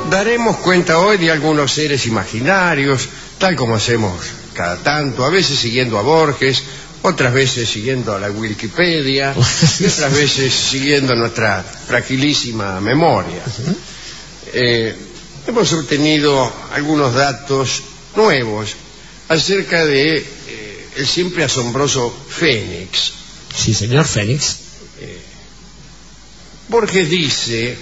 Daremos cuenta hoy de algunos seres imaginarios, tal como hacemos cada tanto, a veces siguiendo a Borges, otras veces siguiendo a la Wikipedia, y otras veces siguiendo nuestra fragilísima memoria. Hemos obtenido algunos datos nuevos acerca de el siempre asombroso Fénix. Sí, señor Fénix. Borges dice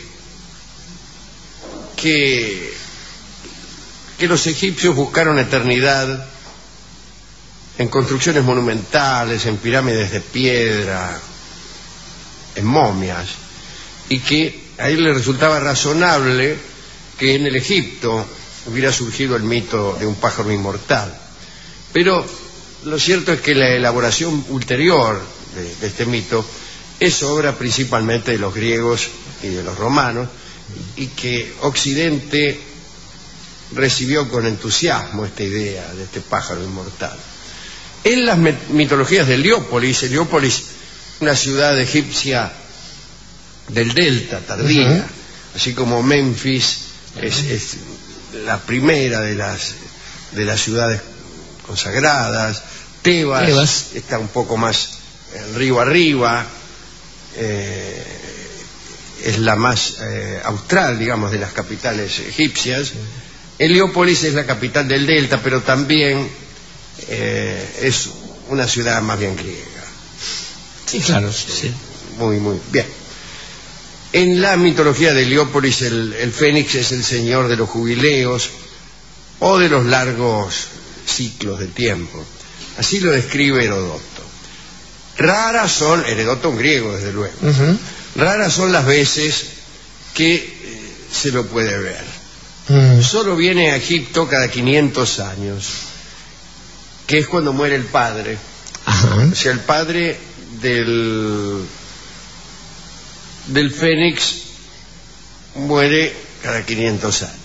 que los egipcios buscaron eternidad en construcciones monumentales, en pirámides de piedra, en momias, y que a él le resultaba razonable que en el Egipto hubiera surgido el mito de un pájaro inmortal. Pero lo cierto es que la elaboración ulterior de este mito es obra principalmente de los griegos y de los romanos, y que Occidente recibió con entusiasmo esta idea de este pájaro inmortal. En las mitologías de Heliópolis, una ciudad egipcia del delta tardía, así como Memphis es la primera de las ciudades consagradas, Tebas está un poco más río arriba, es la más austral, digamos, de las capitales egipcias. Heliópolis es la capital del delta, pero también es una ciudad más bien griega. Sí, claro, sí. Muy, muy bien. En la mitología de Heliópolis, el Fénix es el señor de los jubileos o de los largos ciclos de tiempo. Así lo describe Heródoto. Raras son, Heródoto un griego desde luego, raras son las veces que se lo puede ver. Solo viene a Egipto cada 500 años, que es cuando muere el padre. O sea, el padre del Fénix muere cada 500 años.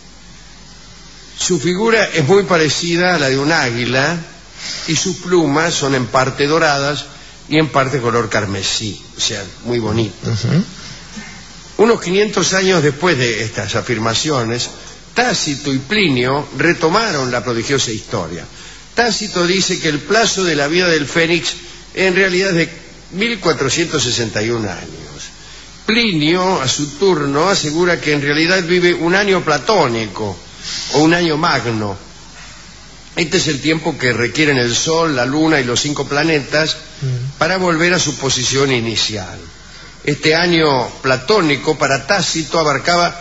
Su figura es muy parecida a la de un águila y sus plumas son en parte doradas y en parte color carmesí, o sea, muy bonito. Unos 500 años después de estas afirmaciones, Tácito y Plinio retomaron la prodigiosa historia. Tácito dice que el plazo de la vida del Fénix en realidad es de 1461 años. Plinio, a su turno, asegura que en realidad vive un año platónico o un año magno. Este es el tiempo que requieren el Sol, la Luna y los 5 planetas para volver a su posición inicial. Este año platónico para Tácito abarcaba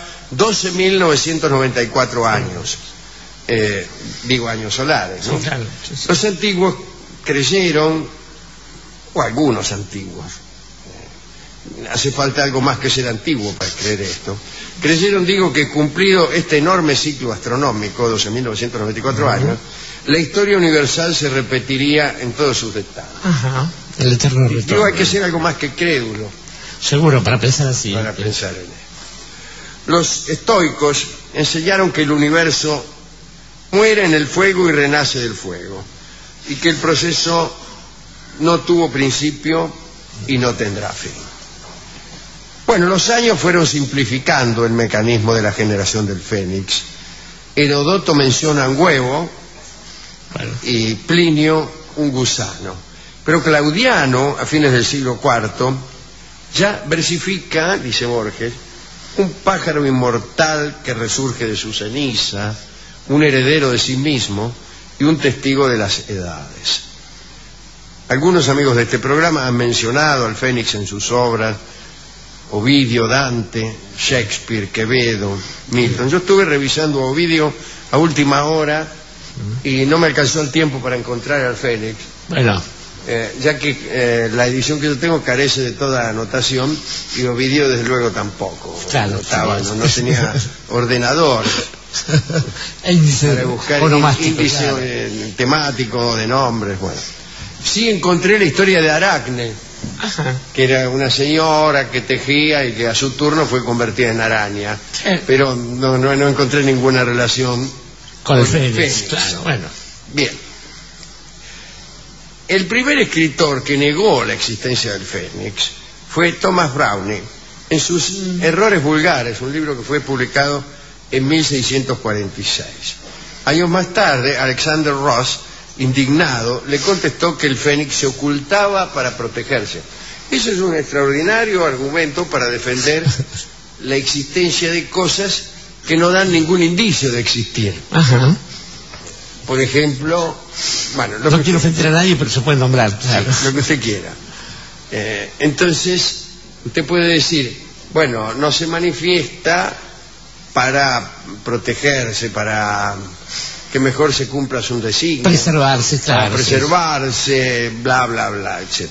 12.994 años. Digo años solares, ¿no? Sí, claro, sí. Los antiguos creyeron, o algunos antiguos, hace falta algo más que ser antiguo para creer esto, creyeron, digo, que cumplido este enorme ciclo astronómico, 12.994 años, la historia universal se repetiría en todos sus detalles. El eterno retorno. Digo, hay que ser algo más que crédulo. Seguro, para pensar así. Para pensar en esto. Los estoicos enseñaron que el universo muere en el fuego y renace del fuego, y que el proceso no tuvo principio y no tendrá fin. Bueno, los años fueron simplificando el mecanismo de la generación del Fénix. Heródoto menciona un huevo y Plinio un gusano. Pero Claudiano, a fines del siglo IV, ya versifica, dice Borges, un pájaro inmortal que resurge de su ceniza, un heredero de sí mismo y un testigo de las edades. Algunos amigos de este programa han mencionado al Fénix en sus obras: Ovidio, Dante, Shakespeare, Quevedo, Milton. Yo estuve revisando a Ovidio a última hora y no me alcanzó el tiempo para encontrar al Fénix. Bueno, ya que la edición que yo tengo carece de toda anotación, y Ovidio desde luego tampoco. Claro, anotaba, no tenía ordenador para buscar índice temático de nombres. Bueno, sí encontré la historia de Aracne, que era una señora que tejía y que a su turno fue convertida en araña, pero no encontré ninguna relación con el Fénix. Claro, bueno. Bien. El primer escritor que negó la existencia del Fénix fue Thomas Browne, en sus Errores Vulgares, un libro que fue publicado en 1646. Años más tarde, Alexander Ross, indignado, le contestó que el fénix se ocultaba para protegerse. Eso es un extraordinario argumento para defender la existencia de cosas que no dan ningún indicio de existir. Ajá. Por ejemplo, bueno, No quiero ofender a nadie, pero se puede nombrar. Claro. lo que usted quiera. Entonces, usted puede decir, bueno, no se manifiesta para protegerse, para que mejor se cumpla su designio. Preservarse, claro. Para preservarse, bla, bla, bla, etc.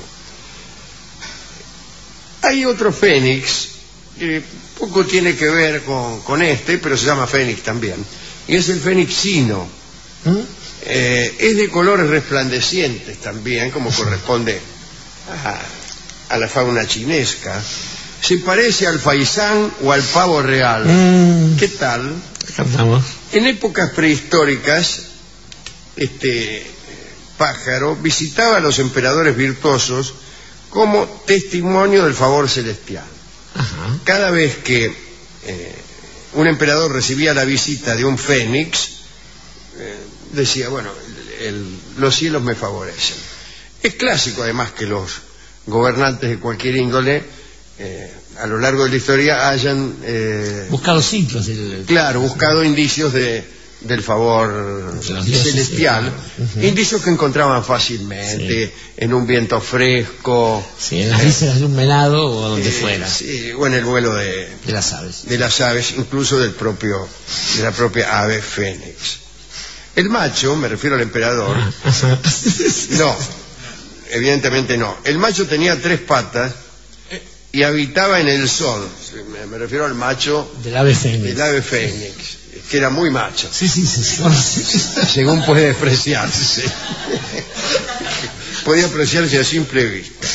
Hay otro fénix que poco tiene que ver con este, pero se llama fénix también, y es el fénix sino. Es de colores resplandecientes también, como corresponde a la fauna chinesca. Se parece al faisán o al pavo real. ¿Qué tal? Cantamos. En épocas prehistóricas, este pájaro visitaba a los emperadores virtuosos como testimonio del favor celestial. Ajá. Cada vez que un emperador recibía la visita de un fénix, decía, bueno, los cielos me favorecen. Es clásico además que los gobernantes de cualquier índole a lo largo de la historia hayan buscado siglos buscado indicios del favor celestial, indicios que encontraban fácilmente en un viento fresco, en las vísceras de un venado o donde fuera, o en el vuelo de las aves, incluso de la propia ave fénix. El macho, me refiero al emperador, no, evidentemente no. El macho tenía 3 patas y habitaba en el sol. Me refiero al macho del ave fénix, que era muy macho. Sí. Según puede apreciarse. Podía apreciarse a simple vista.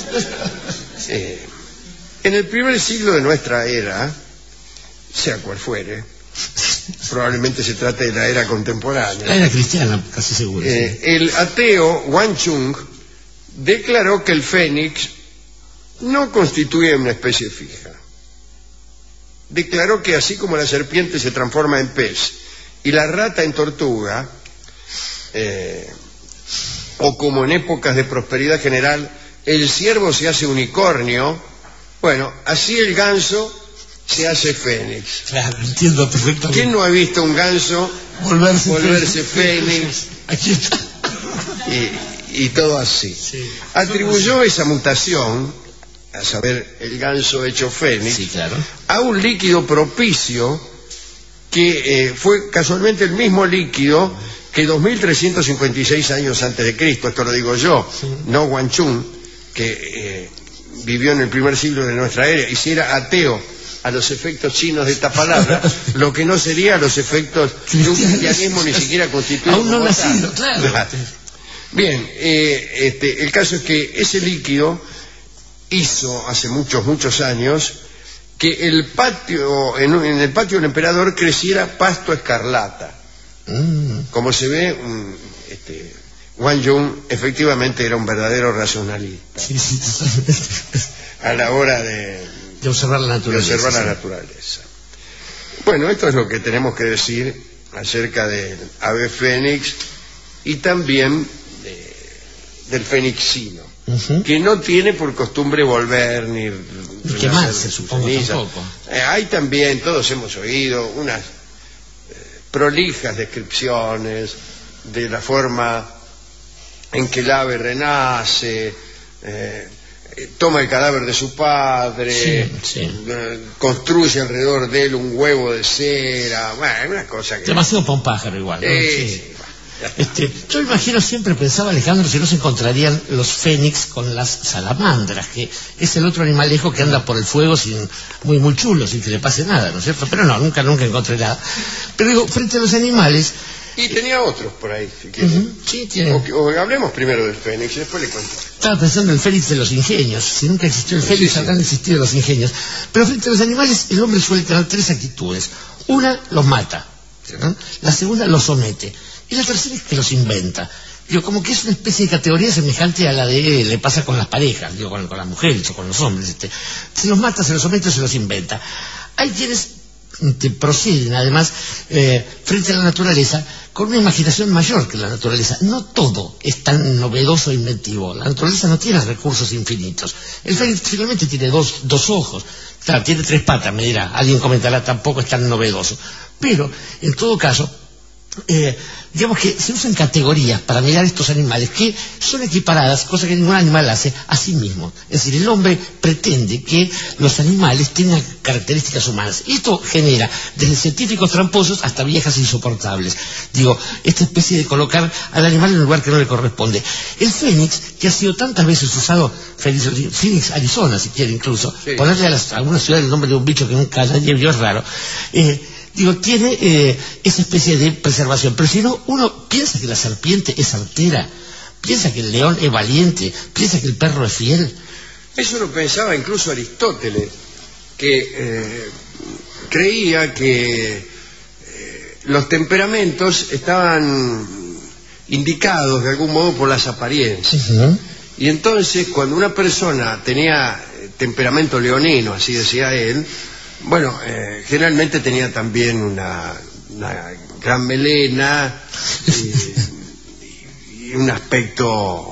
En el primer siglo de nuestra era, sea cual fuere, probablemente se trate de la era contemporánea. La era cristiana, casi seguro. El ateo Wang Chung declaró que el fénix no constituye una especie fija. Declaró que así como la serpiente se transforma en pez y la rata en tortuga, o como en épocas de prosperidad general el ciervo se hace unicornio, bueno, así el ganso se hace fénix. Claro, entiendo perfectamente. ¿Quién no ha visto un ganso volverse fénix? Aquí está. Y todo así. Sí. Atribuyó esa mutación, a saber, el ganso hecho fénix, claro, a un líquido propicio que fue casualmente el mismo líquido que 2356 años antes de Cristo, esto lo digo yo, no Wang Chung, que vivió en el primer siglo de nuestra era, y si era ateo a los efectos chinos de esta palabra, lo que no sería a los efectos de un cristianismo ni siquiera constituido. Aún no nacido, claro. Bien, el caso es que ese líquido hizo hace muchos años que el patio, en el patio del emperador creciera pasto escarlata. Como se ve, Wang Chung efectivamente era un verdadero racionalista. A la hora de observar la naturaleza. Bueno, esto es lo que tenemos que decir acerca del ave fénix y también del fénix sino, que no tiene por costumbre volver ni quemarse, supongo, tampoco. Hay también, todos hemos oído unas prolijas descripciones de la forma en que el ave renace, toma el cadáver de su padre, construye alrededor de él un huevo de cera, bueno, una cosa que... Demasiado para un pájaro igual, ¿no? Yo imagino, siempre pensaba, Alejandro, si no se encontrarían los fénix con las salamandras, que es el otro animalejo que anda por el fuego muy chulo, sin que le pase nada, ¿no es cierto? Pero no, nunca encontré nada. Pero digo, frente a los animales... Y tenía otros por ahí, si quieren. Sí, tiene. O hablemos primero del fénix y después le cuento. Estaba pensando en el fénix de los ingenios. Si nunca existió el fénix, habrán existido los ingenios. Pero frente a los animales, el hombre suele tener 3 actitudes. Una, los mata. ¿no? La segunda, los somete. Y la tercera es que los inventa. Digo, como que es una especie de categoría semejante a la de le pasa con las parejas, digo, con las mujeres o con los hombres. Se los mata, se los somete o se los inventa. Hay quienes proceden además frente a la naturaleza con una imaginación mayor que la naturaleza. No todo es tan novedoso e inventivo. La naturaleza no tiene recursos infinitos. El fénix finalmente tiene dos ojos. Claro, tiene 3 patas, me dirá. Alguien comentará, tampoco es tan novedoso. Pero, en todo caso, digamos que se usan categorías para mirar estos animales que son equiparadas, cosa que ningún animal hace, a sí mismo. Es decir, el hombre pretende que los animales tengan características humanas. Y esto genera desde científicos tramposos hasta viejas insoportables. Digo, esta especie de colocar al animal en un lugar que no le corresponde. El fénix, que ha sido tantas veces usado, Phoenix, Arizona, si quiere incluso, sí, ponerle a alguna ciudad el nombre de un bicho que nunca nadie vio es raro. Tiene esa especie de preservación. Pero si no, uno piensa que la serpiente es artera, piensa que el león es valiente, piensa que el perro es fiel. Eso lo pensaba incluso Aristóteles, que creía que los temperamentos estaban indicados de algún modo por las apariencias. Y entonces, cuando una persona tenía temperamento leonino, así decía él, bueno, generalmente tenía también una gran melena y un aspecto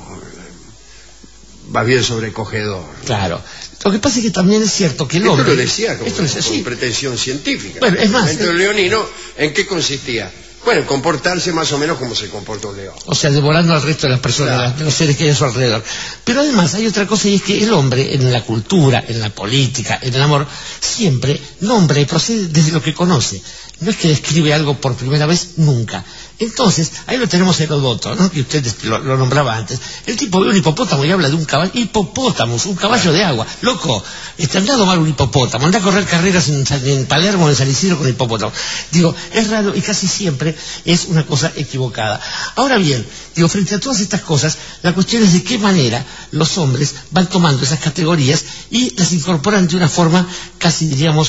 más bien sobrecogedor. Claro. Lo que pasa es que también es cierto que el hombre... Esto lo decía con pretensión científica. Bueno, es más... El leonino, ¿en qué consistía? Bueno, comportarse más o menos como se comporta un león. O sea, devorando al resto de las personas, claro, de los seres que hay a su alrededor. Pero además hay otra cosa, y es que el hombre, en la cultura, en la política, en el amor, siempre nombra y procede desde lo que conoce. No es que describe algo por primera vez, nunca. Entonces, ahí lo tenemos Heródoto, ¿no?, que usted lo nombraba antes. El tipo ve un hipopótamo y habla de un caballo. Hipopótamos, un caballo de agua. Loco, anda a domar un hipopótamo, anda a correr carreras en Palermo, en San Isidro con hipopótamo. Digo, es raro y casi siempre es una cosa equivocada. Ahora bien, digo, frente a todas estas cosas, la cuestión es de qué manera los hombres van tomando esas categorías y las incorporan de una forma casi, diríamos,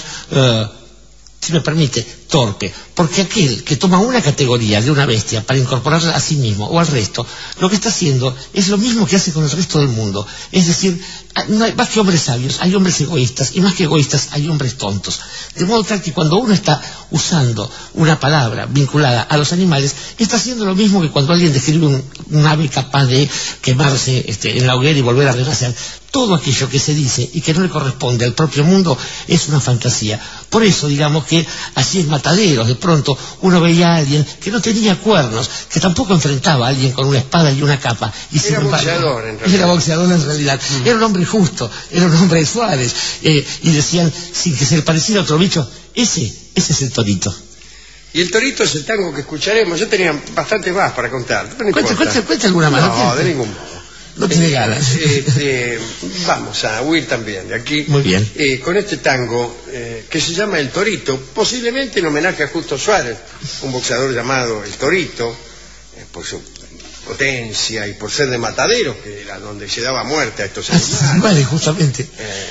si me permite, torpe. Porque aquel que toma una categoría de una bestia para incorporarla a sí mismo o al resto, lo que está haciendo es lo mismo que hace con el resto del mundo. Es decir, no hay, más que hombres sabios, hay hombres egoístas, y más que egoístas hay hombres tontos. De modo tal que cuando uno está usando una palabra vinculada a los animales, está haciendo lo mismo que cuando alguien describe un ave capaz de quemarse en la hoguera y volver a renacer. Todo aquello que se dice y que no le corresponde al propio mundo es una fantasía. Por eso, digamos que así en Mataderos, de pronto uno veía a alguien que no tenía cuernos, que tampoco enfrentaba a alguien con una espada y una capa. Y era boxeador, en realidad. Era boxeador en realidad. Era un hombre justo, era un hombre suave. Y decían, sin que se le pareciera a otro bicho, ese es el torito. Y el torito es el tango que escucharemos. Yo tenía bastante más para contar. No cuenta alguna más. No, de ningún modo. No tiene ganas. Vamos a huir también de aquí. Muy bien. Con este tango que se llama El Torito, posiblemente en homenaje a Justo Suárez, un boxeador llamado El Torito, por su potencia y por ser de Mataderos, que era donde se daba muerte a estos animales. Vale, justamente.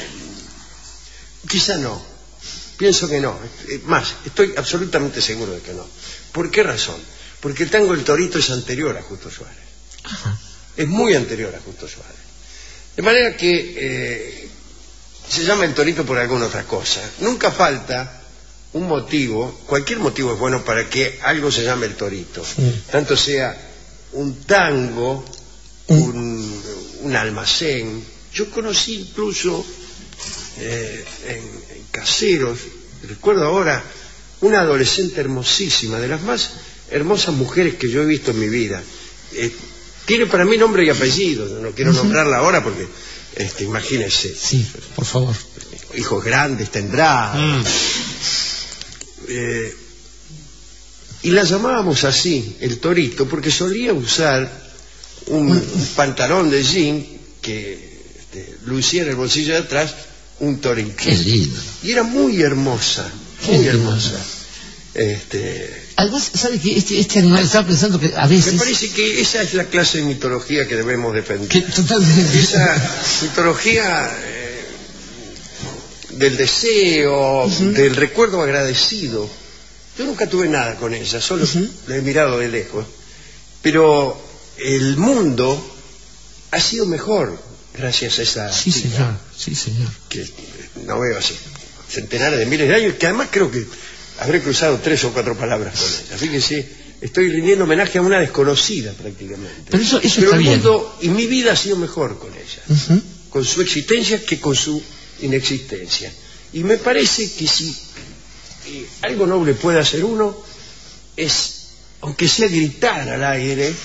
Quizá no. Pienso que no. Más, estoy absolutamente seguro de que no. ¿Por qué razón? Porque el tango El Torito es anterior a Justo Suárez. Ajá. Es muy anterior a Justo Suárez. De manera que se llama El Torito por alguna otra cosa. Nunca falta un motivo, cualquier motivo es bueno para que algo se llame El Torito. Tanto sea un tango, un almacén. Yo conocí incluso en Caseros, recuerdo ahora, una adolescente hermosísima, de las más hermosas mujeres que yo he visto en mi vida. Tiene para mí nombre y apellido, no quiero nombrarla ahora porque, imagínese. Sí, por favor. Hijos grandes tendrá. Y la llamábamos así, El Torito, porque solía usar un pantalón de jean que lucía en el bolsillo de atrás un torito. Qué lindo. Y era muy hermosa, muy hermosa. Además, ¿sabe que este animal, estaba pensando que a veces... Me parece que esa es la clase de mitología que debemos defender. Totalmente. Esa mitología del deseo, del recuerdo agradecido. Yo nunca tuve nada con ella, solo la he mirado de lejos. Pero el mundo ha sido mejor gracias a esa chica. Sí, señor. Que no veo así centenares de miles de años, que además creo que habré cruzado 3 o 4 palabras con ella. Fíjese, estoy rindiendo homenaje a una desconocida prácticamente. Pero eso Pero está el bien. mundo y mi vida ha sido mejor con ella, con su existencia que con su inexistencia. Y me parece que si algo noble puede hacer uno es, aunque sea gritar al aire,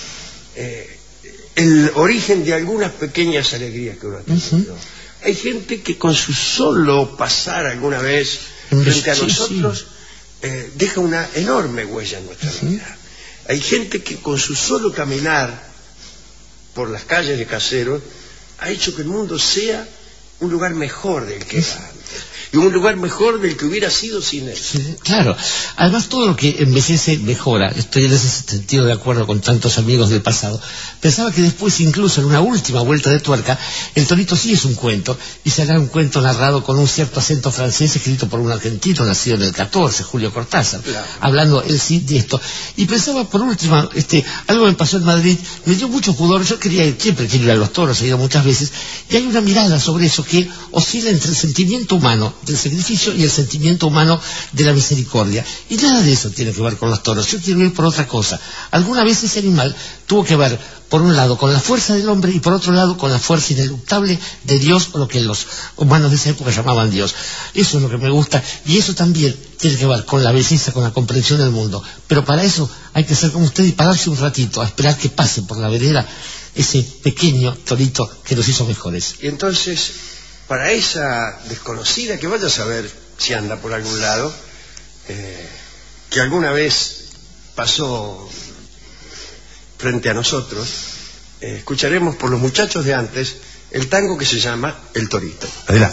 el origen de algunas pequeñas alegrías que uno ha tenido. Hay gente que con su solo pasar alguna vez frente a nosotros deja una enorme huella en nuestra vida. Hay gente que con su solo caminar por las calles de Caseros ha hecho que el mundo sea un lugar mejor del que era antes, y un lugar mejor del que hubiera sido sin él. Sí, claro. Además, todo lo que envejece mejora. Estoy en ese sentido de acuerdo con tantos amigos del pasado. Pensaba que después, incluso en una última vuelta de tuerca, El Torito sí es un cuento, y será un cuento narrado con un cierto acento francés escrito por un argentino nacido en el 14, Julio Cortázar, claro, hablando él sí de esto. Y pensaba, por último, algo me pasó en Madrid, me dio mucho pudor. Yo siempre quiero ir a los toros, he ido muchas veces, y hay una mirada sobre eso que oscila entre el sentimiento humano del sacrificio y el sentimiento humano de la misericordia, y nada de eso tiene que ver con los toros. Yo quiero ir por otra cosa. Alguna vez ese animal tuvo que ver, por un lado, con la fuerza del hombre, y por otro lado, con la fuerza ineluctable de Dios, o lo que los humanos de esa época llamaban Dios. Eso es lo que me gusta, y eso también tiene que ver con la belleza, con la comprensión del mundo. Pero para eso hay que ser como usted y pararse un ratito a esperar que pase por la vereda ese pequeño torito que nos hizo mejores. Y entonces, para esa desconocida, que vaya a saber si anda por algún lado, que alguna vez pasó frente a nosotros, escucharemos por los muchachos de antes el tango que se llama El Torito. Adelante.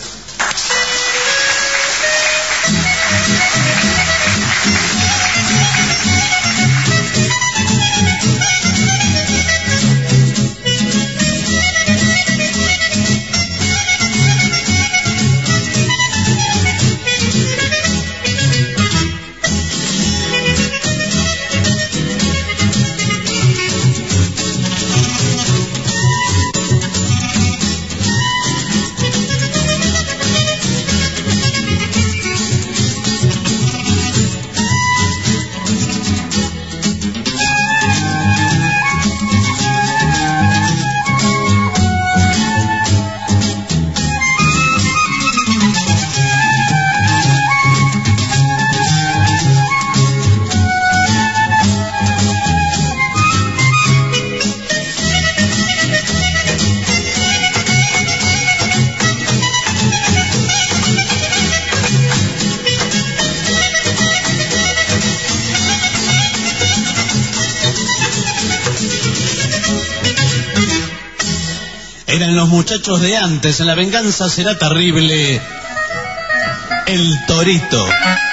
Eran los muchachos de antes, en La venganza será terrible, El Torito.